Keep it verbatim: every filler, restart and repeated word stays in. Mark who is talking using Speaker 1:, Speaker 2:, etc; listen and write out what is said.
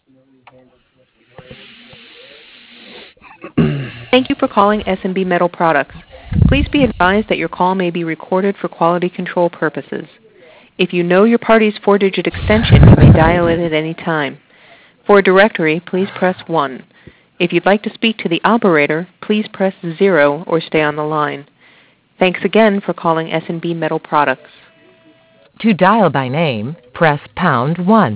Speaker 1: Thank you for calling S and B Metal Products. Please be advised that your call may be recorded for quality control purposes. If you know your party's four-digit extension, you may dial it at any time. For a directory, please press one. If you'd like to speak to the operator, please press zero or stay on the line. Thanks again for calling S and B Metal Products.
Speaker 2: To dial by name, press pound one.